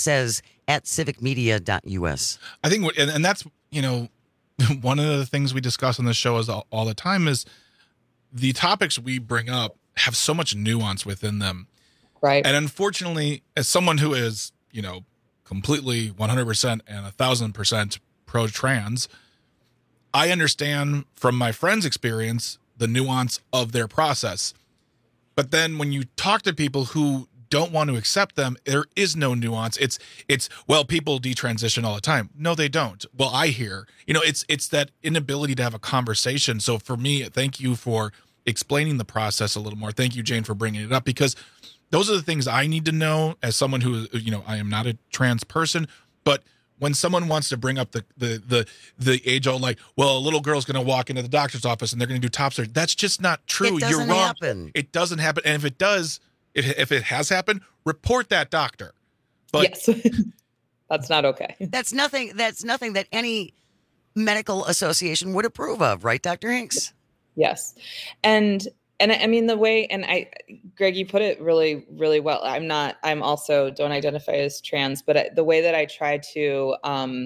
janesays@civicmedia.us. I think, and that's, one of the things we discuss on this show is all the time is the topics we bring up have so much nuance within them. Right. And unfortunately, as someone who is, completely 100% and 1,000% pro-trans, I understand from my friend's experience the nuance of their process. But then when you talk to people who don't want to accept them, there is no nuance. It's well, people detransition all the time. No, they don't. Well, I hear, it's that inability to have a conversation. So for me, thank you for explaining the process a little more. Thank you, Jane, for bringing it up, because those are the things I need to know as someone who, I am not a trans person, but when someone wants to bring up the age old, like, well, a little girl's going to walk into the doctor's office and they're going to do top surgery. That's just not true. It doesn't You're wrong. happen. It doesn't happen. And if it does, if it has happened, report that doctor. But yes, that's not okay. That's nothing that any medical association would approve of, right, Dr. Hanks? Yes. And And I mean, the way, and Greg, you put it really, really well. I'm also don't identify as trans, but the way that I try to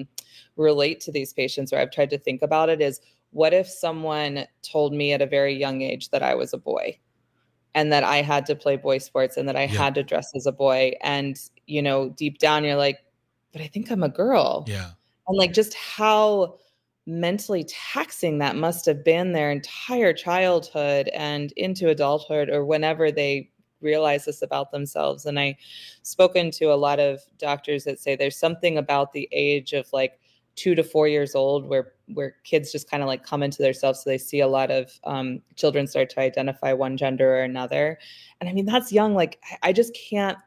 relate to these patients, or I've tried to think about it, is what if someone told me at a very young age that I was a boy and that I had to play boy sports and that I had to dress as a boy. And, you know, deep down you're like, but I think I'm a girl. Yeah. And like just how mentally taxing that must have been their entire childhood and into adulthood, or whenever they realize this about themselves. And I've spoken to a lot of doctors that say there's something about the age of like 2 to 4 years old where kids just kind of like come into themselves. So they see a lot of children start to identify one gender or another. And I mean, that's young. Like, I just can't,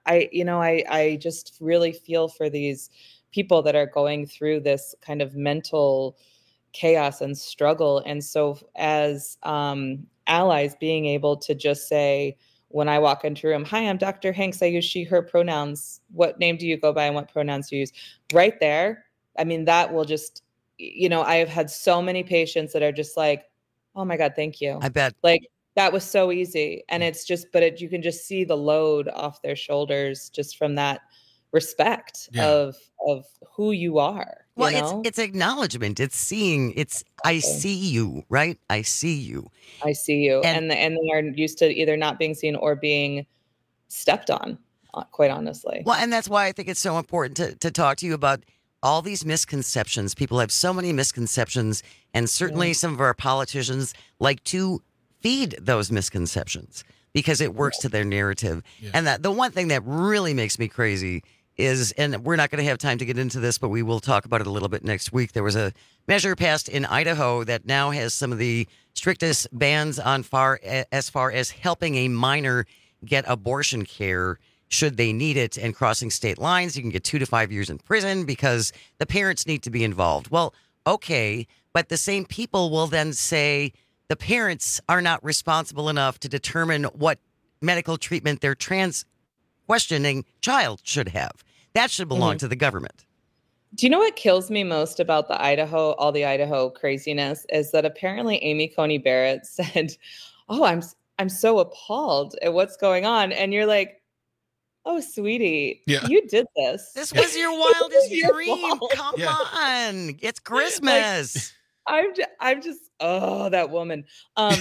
I just really feel for these people that are going through this kind of mental chaos and struggle. And so as allies, being able to just say, when I walk into a room, hi, I'm Dr. Hanks. I use she, her pronouns. What name do you go by and what pronouns do you use? Right there. I mean, that will just, I have had so many patients that are just like, oh my God, thank you. I bet. Like, that was so easy. And it's just, you can just see the load off their shoulders just from that respect of who you are. Well, it's acknowledgement. It's seeing. It's I see you, right? I see you. I see you, and they are used to either not being seen or being stepped on. Quite honestly. Well, and that's why I think it's so important to talk to you about all these misconceptions. People have so many misconceptions, and certainly some of our politicians like to feed those misconceptions because it works to their narrative. Yeah. And that the one thing that really makes me crazy is, and we're not going to have time to get into this, but we will talk about it a little bit next week. There was a measure passed in Idaho that now has some of the strictest bans on as far as helping a minor get abortion care should they need it, and crossing state lines. You can get 2 to 5 years in prison because the parents need to be involved. Well, okay, but the same people will then say the parents are not responsible enough to determine what medical treatment their trans questioning child should have. That should belong to the government. Do you know what kills me most about all the Idaho craziness is that apparently Amy Coney Barrett said, oh, I'm so appalled at what's going on. And you're like, oh, sweetie, you did this. This was your wildest dream. Come on. It's Christmas. Like, I'm just, that woman. Well,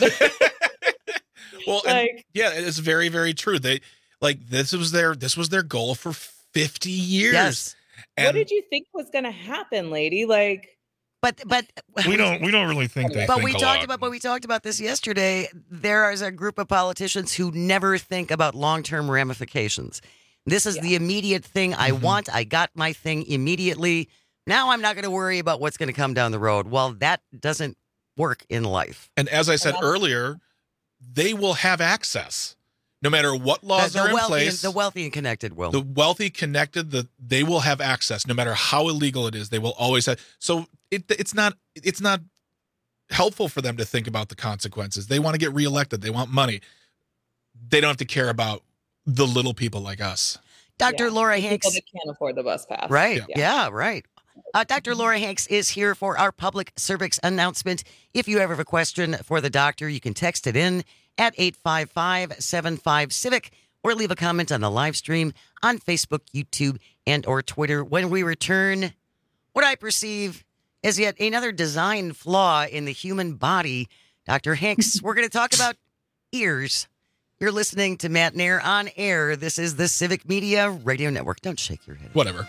it's very, very true. They this was their goal for 50 years. Yes. And what did you think was going to happen, lady? Like, but we don't really think they. But we talked about this yesterday. There is a group of politicians who never think about long-term ramifications. This is the immediate thing I want. I got my thing immediately. Now I'm not going to worry about what's going to come down the road. Well, that doesn't work in life. And as I said earlier, they will have access. No matter what laws are in place. The wealthy and connected will. The wealthy, connected, they will have access. No matter how illegal it is, they will always have. So it's not helpful for them to think about the consequences. They want to get reelected. They want money. They don't have to care about the little people like us. Dr. Laura Hanks. People that can't afford the bus pass. Right. Yeah, right. Dr. Laura Hanks is here for our public service announcement. If you ever have a question for the doctor, you can text it in at 855-75-CIVIC or leave a comment on the live stream on Facebook, YouTube, and or Twitter. When we return, what I perceive as yet another design flaw in the human body. Dr. Hanks, we're going to talk about ears. You're listening to Matt Nair on air. This is the Civic Media Radio Network. Don't shake your head. Whatever.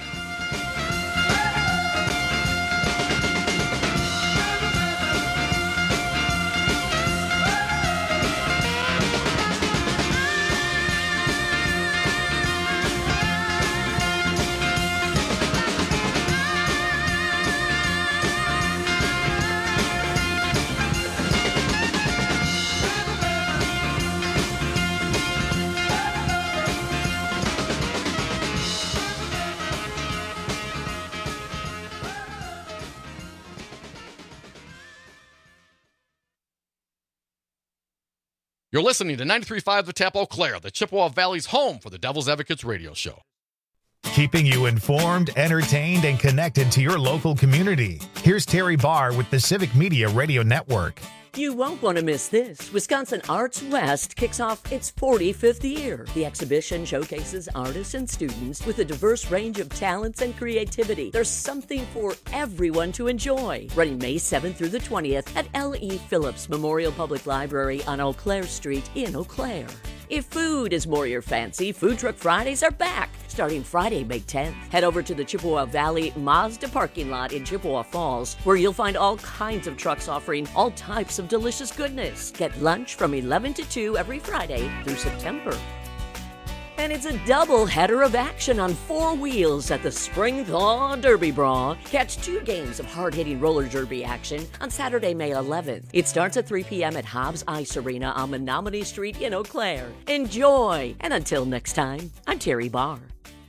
You're listening to 93.5 The Tap Eau Claire, the Chippewa Valley's home for the Devil's Advocates radio show. Keeping you informed, entertained, and connected to your local community. Here's Terry Barr with the Civic Media Radio Network. You won't want to miss this. Wisconsin Arts West kicks off its 45th year. The exhibition showcases artists and students with a diverse range of talents and creativity. There's something for everyone to enjoy. Running May 7th through the 20th at L.E. Phillips Memorial Public Library on Eau Claire Street in Eau Claire. If food is more your fancy, Food Truck Fridays are back. Starting Friday, May 10th. Head over to the Chippewa Valley Mazda parking lot in Chippewa Falls, where you'll find all kinds of trucks offering all types of delicious goodness. Get lunch from 11 to 2 every Friday through September. And it's a double header of action on 4 wheels at the Spring Thaw Derby Brawl. Catch 2 games of hard-hitting roller derby action on Saturday, May 11th. It starts at 3 p.m. at Hobbs Ice Arena on Menominee Street in Eau Claire. Enjoy! And until next time, I'm Terry Barr.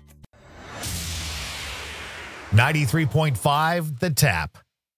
93.5 The Tap.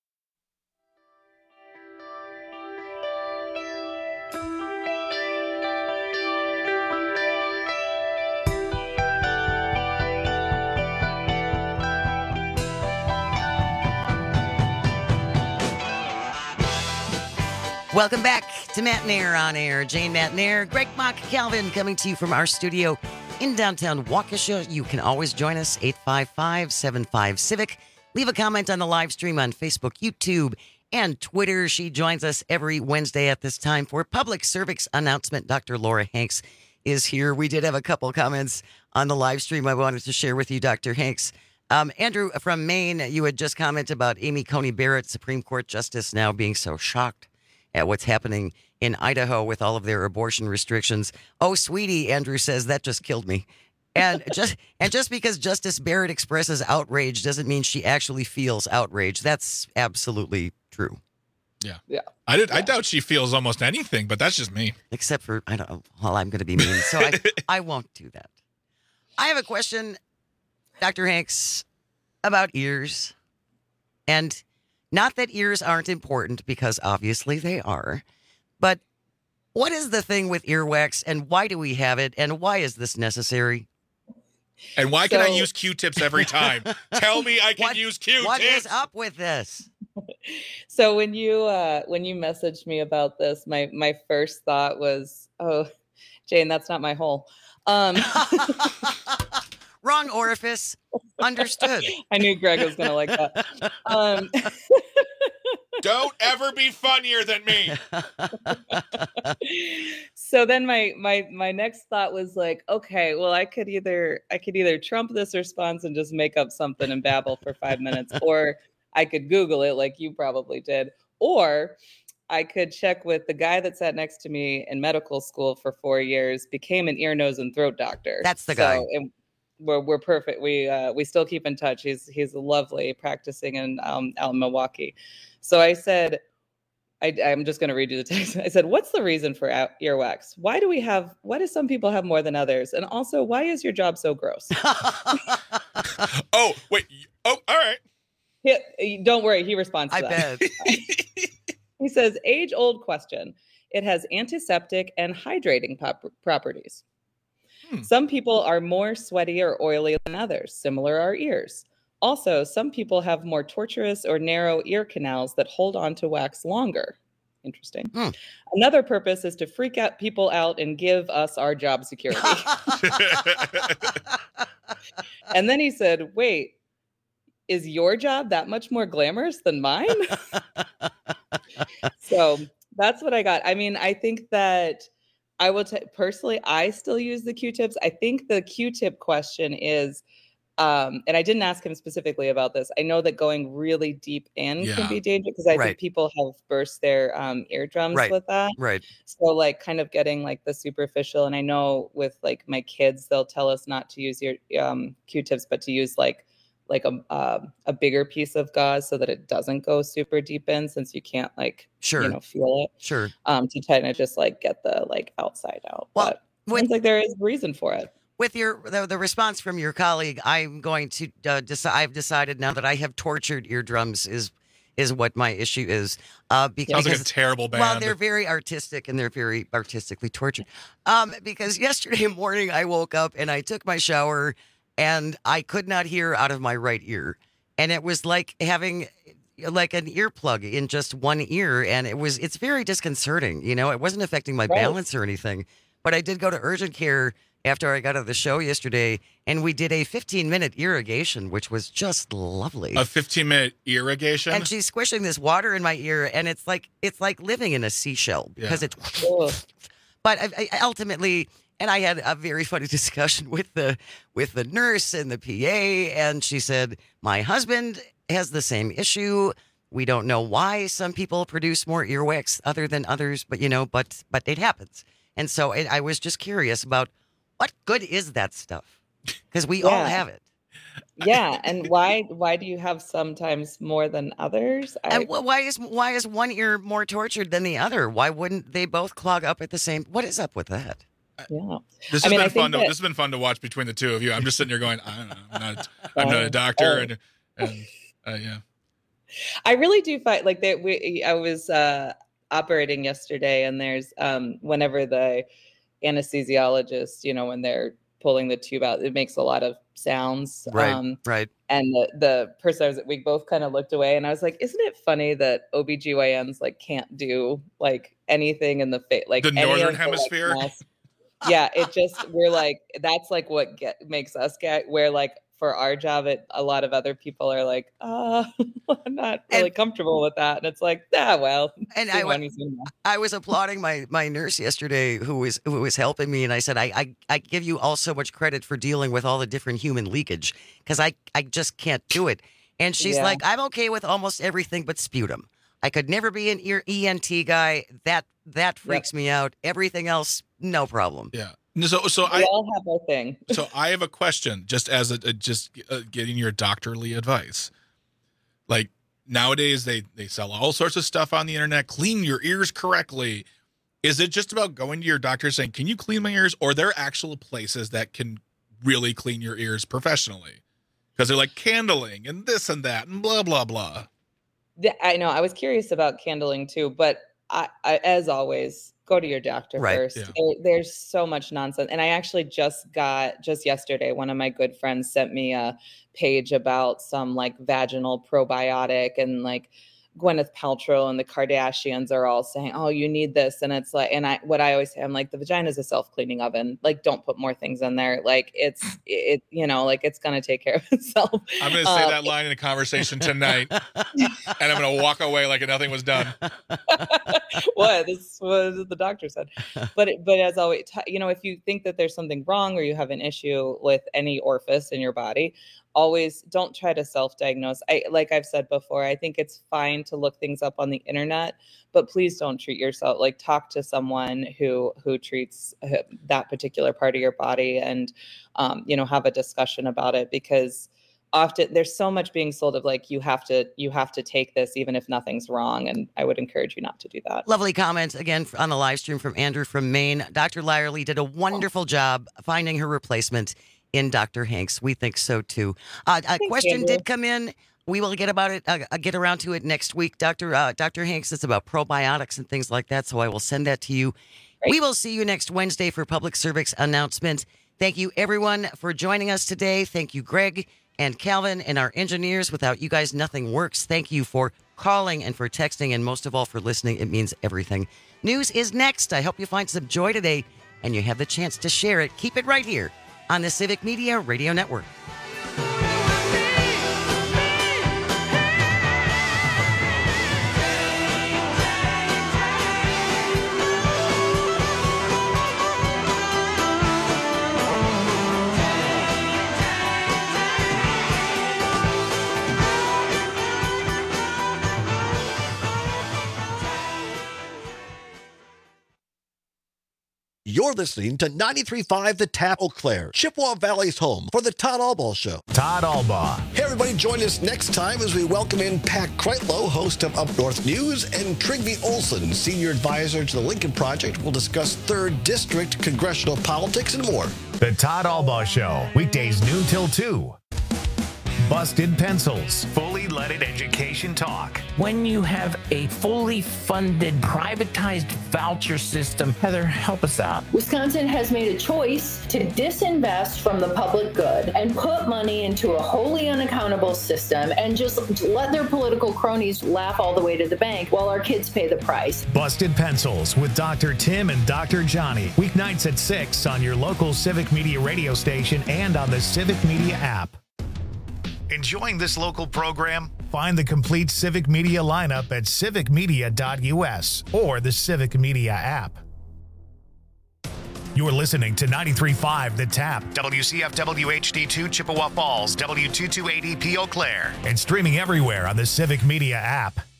Welcome back to Matt and Air on Air. Jane, Matt and Air, Greg Mock, Calvin coming to you from our studio in downtown Waukesha. You can always join us, 855-75-CIVIC. Leave a comment on the live stream on Facebook, YouTube, and Twitter. She joins us every Wednesday at this time for public service announcement. Dr. Laura Hanks is here. We did have a couple comments on the live stream I wanted to share with you, Dr. Hanks. Andrew from Maine, you had just commented about Amy Coney Barrett, Supreme Court Justice, now being so shocked at what's happening in Idaho with all of their abortion restrictions. Oh, sweetie, Andrew says, that just killed me. And just because Justice Barrett expresses outrage doesn't mean she actually feels outrage. That's absolutely true. Yeah. I doubt she feels almost anything, but that's just me. Except for, I don't know, well, I'm going to be mean, so I won't do that. I have a question, Dr. Hanks, about ears. And not that ears aren't important, because obviously they are. But what is the thing with earwax, and why do we have it, and why is this necessary? And why can I use Q-tips every time? Tell me I can use Q-tips. What is up with this? So when you messaged me about this, my first thought was, oh, Jane, that's not my hole. Wrong orifice. Understood. I knew Greg was going to like that. Don't ever be funnier than me. So then my next thought was like, okay, well, I could either trump this response and just make up something and babble for 5 minutes, or I could Google it like you probably did, or I could check with the guy that sat next to me in medical school for 4 years, became an ear, nose, and throat doctor. That's the guy. And we're perfect. We still keep in touch. He's lovely, practicing in out in Milwaukee. So I said, I'm just going to read you the text. I said, what's the reason for earwax? Why do some people have more than others? And also, why is your job so gross? Oh, wait. Oh, all right. Don't worry. He responds to I that. bet. He says, age-old question. It has antiseptic and hydrating properties. Some people are more sweaty or oily than others. Similar are ears. Also, some people have more tortuous or narrow ear canals that hold on to wax longer. Interesting. Another purpose is to freak out people out and give us our job security. And then he said, wait, is your job that much more glamorous than mine? So that's what I got. I mean, I think that I will personally, I still use the Q-tips. I think the Q-tip question is, and I didn't ask him specifically about this. I know that going really deep in can be dangerous, because I think people have burst their eardrums with that. Right. So like kind of getting like the superficial. And I know with like my kids, they'll tell us not to use your Q-tips, but to use like a bigger piece of gauze so that it doesn't go super deep in, since you can't feel it. Sure. To kind of just like get the like outside out. Well, but seems like there is reason for it. With the response from your colleague, I'm going to I've decided now that I have tortured eardrums is what my issue is. Because sounds like a terrible band. Well, they're very artistic and they're very artistically tortured. Because yesterday morning I woke up and I took my shower and I could not hear out of my right ear, and it was like having like an earplug in just one ear, and it's very disconcerting. It wasn't affecting my balance or anything, but I did go to urgent care after I got out of the show yesterday, and we did a 15-minute irrigation, which was just lovely. A 15-minute irrigation? And she's squishing this water in my ear, and it's like living in a seashell because it's. But I ultimately, and I had a very funny discussion with the nurse and the PA, and she said, my husband has the same issue. We don't know why some people produce more earwax other than others, but but it happens. And so I was just curious about what good is that stuff? Because we all have it. Yeah, and why do you have sometimes more than others? And why is one ear more tortured than the other? Why wouldn't they both clog up at the same? What is up with that? Yeah, this has been fun. This has been fun to watch between the two of you. I'm just sitting here going, I don't know. I'm not a doctor, and yeah. I really do find like that. I was operating yesterday, and there's whenever the anesthesiologist, when they're pulling the tube out, it makes a lot of sounds. Right. And the person we both kind of looked away, and I was like, isn't it funny that OBGYNs like can't do like anything in the face, like the northern hemisphere? Yeah, it just, we're like, that's like what makes us get, where like for our job, a lot of other people are like, I'm not really comfortable with that. And it's like, well. And I was applauding my nurse yesterday who was helping me. And I said, I give you all so much credit for dealing with all the different human leakage because I just can't do it. And she's like, I'm okay with almost everything but sputum. I could never be an ENT guy. That freaks me out. Everything else, no problem. Yeah. So we all have our thing. So I have a question, just as getting your doctorly advice. Like nowadays, they sell all sorts of stuff on the internet. Clean your ears correctly. Is it just about going to your doctor saying, "Can you clean my ears?" Or are there actual places that can really clean your ears professionally? Because they're like candling and this and that and blah blah blah. I know. I was curious about candling too, but I as always, go to your doctor first. Yeah. There's so much nonsense. And I actually just yesterday, one of my good friends sent me a page about some like vaginal probiotic, and like Gwyneth Paltrow and the Kardashians are all saying, oh, you need this. And it's like, what I always say, I'm like, the vagina is a self-cleaning oven. Like, don't put more things in there. Like it's going to take care of itself. I'm going to say that line in a conversation tonight, and I'm going to walk away like nothing was done. What? This was what the doctor said. But as always, if you think that there's something wrong or you have an issue with any orifice in your body, always don't try to self-diagnose. Like I've said before, I think it's fine to look things up on the internet, but please don't treat yourself. Like talk to someone who treats that particular part of your body, and have a discussion about it, because often there's so much being sold of like, you have to take this even if nothing's wrong. And I would encourage you not to do that. Lovely comments again on the live stream from Andrew from Maine. Dr. Lyerly did a wonderful job finding her replacement in Dr. Hanks. We think so too. A question did come in. We will get around to it next week. Dr. Hanks, it's about probiotics and things like that. So I will send that to you. Great. We will see you next Wednesday for public service announcement. Thank you everyone for joining us today. Thank you, Greg and Calvin and our engineers. Without you guys, nothing works. Thank you for calling and for texting, and most of all for listening. It means everything. News is next. I hope you find some joy today and you have the chance to share it. Keep it right here on the Civic Media Radio Network. You're listening to 93.5 The Tap Eau Claire, Chippewa Valley's home for the Todd Albaugh Show. Todd Albaugh. Hey, everybody, join us next time as we welcome in Pat Kreitlow, host of Up North News, and Trygve Olsen, senior advisor to the Lincoln Project. We'll discuss 3rd District congressional politics and more. The Todd Albaugh Show, weekdays noon till 2. Busted Pencils, fully leaded education talk. When you have a fully funded, privatized voucher system, Heather, help us out. Wisconsin has made a choice to disinvest from the public good and put money into a wholly unaccountable system and just let their political cronies laugh all the way to the bank while our kids pay the price. Busted Pencils with Dr. Tim and Dr. Johnny. Weeknights at 6 on your local Civic Media radio station and on the Civic Media app. Enjoying this local program? Find the complete Civic Media lineup at civicmedia.us or the Civic Media app. You're listening to 93.5 The Tap, WCFW HD2 Chippewa Falls, W228EP Eau Claire, and streaming everywhere on the Civic Media app.